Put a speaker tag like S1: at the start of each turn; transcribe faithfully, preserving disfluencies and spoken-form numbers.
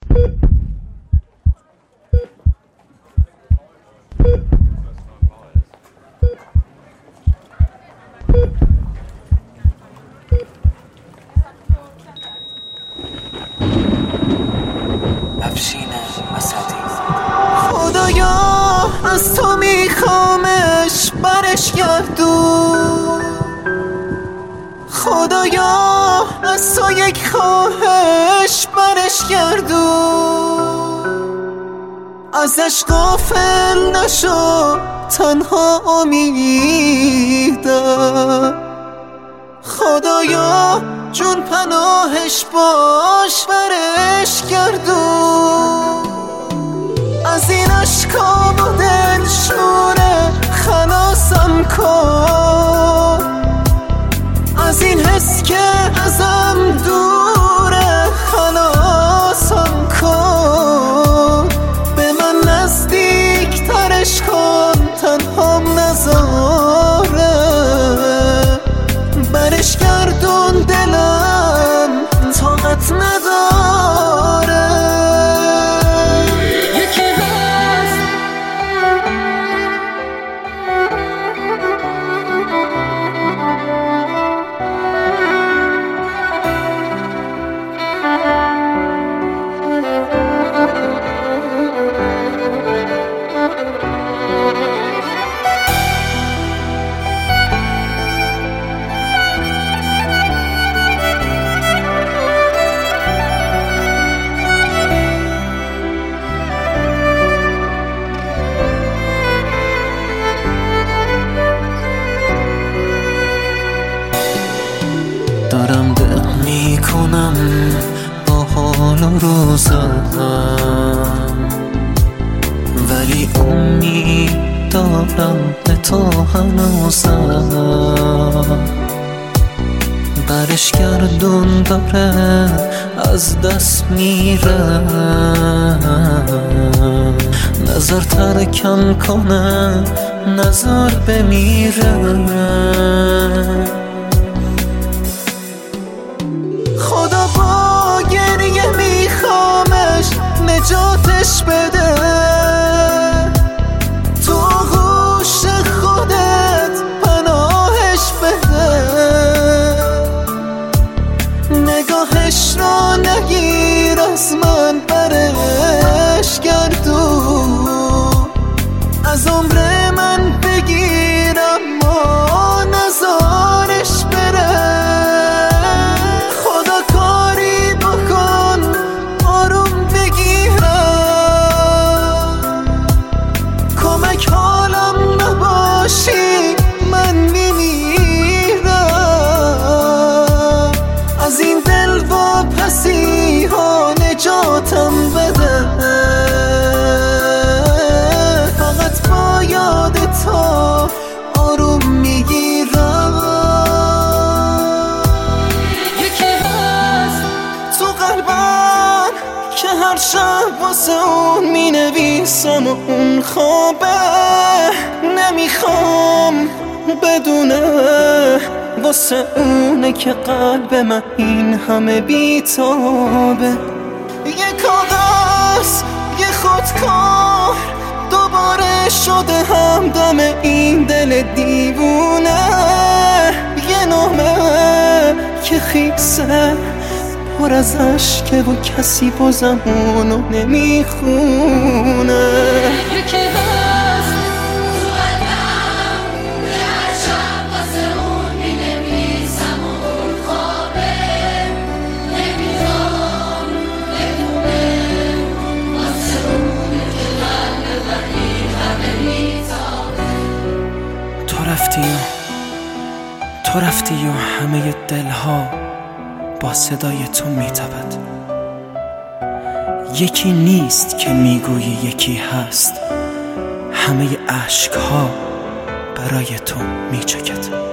S1: خدایا از تو میخوامش برش گردون، خدایا از تو یک خواهش برش گردون، ازش غافل نشو تنها امیدم، خدایا جون پناهش باش برش گردون، از این اشکام و دلشونه خلاصم کن، از این حس که ازم دوره خلاصم کن، به من نزدیک ترش کن تنهام نذاره، برش گردون دلم طاقت نداره. دارم ده میکنم با حال و روزم، ولی امید دارم به تو هنوزم، برش گردون داره از دست میره، نظر ترکم کنه نظر بمیره، خدا با گریه میخوامش نجاتش بده، تو آغوش خودت پناهش بده، نگاهش رو نگیر از من برش گردون، از عمر من بگیر اما نزارش بره، من میمیرم، از این دل واپسی ها نجاتم بده، فقط با یاد تو آروم میگیرم. یکی هست تو قلبم که هر شب واسه اون مینویسم و اون خوابه، نمیخوام بدونه واسه اونه که قلب من این همه بیتابه، یه کاغذ یه خودکار دوباره شده همدم این دل دیوونه، یه نامه که خیسه پر از عشقه و کسی بازم اونو نمیخونه. رفتی و تو رفتی و همه دلها با صدای تو میتپد، یکی نیست که میگویی یکی هست، همه عشقها برای تو میچکد.